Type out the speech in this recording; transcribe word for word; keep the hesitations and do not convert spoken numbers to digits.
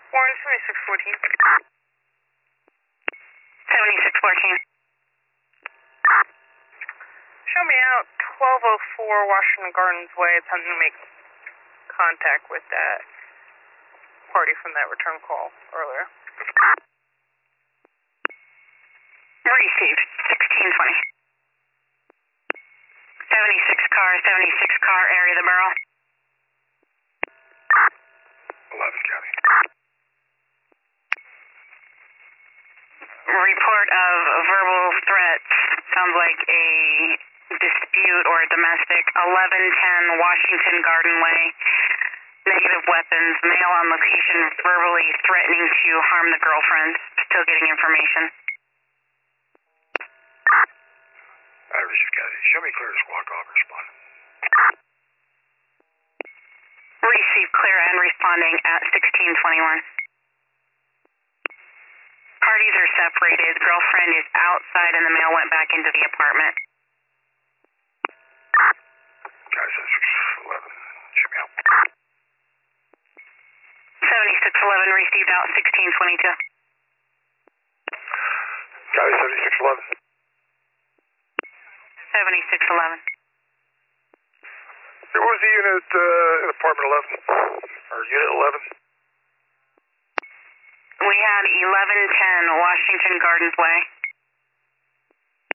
Warren, seventy-six fourteen. seventy-six fourteen. Show me out twelve oh four Washington Gardens Way. It's time to make contact with that party from that return call earlier. Received, sixteen twenty. seventy-six car, seventy-six car, area of the barrel. eleven County. Report of verbal threats. Sounds like a dispute or domestic. eleven ten Washington Garden Way. Negative weapons. Male on location verbally threatening to harm the girlfriend. Still getting information. I received County. Show me clear to squawk off and respond. Receive clear and responding at sixteen twenty-one. Parties are separated. Girlfriend is outside and the male went back into the apartment. County seventy-six eleven. Show me out. seventy-six eleven received out sixteen twenty-two. County seventy-six eleven. seventy-six eleven. Hey, what was the unit uh, in apartment eleven? Or unit eleven? We had eleven ten Washington Gardens Way.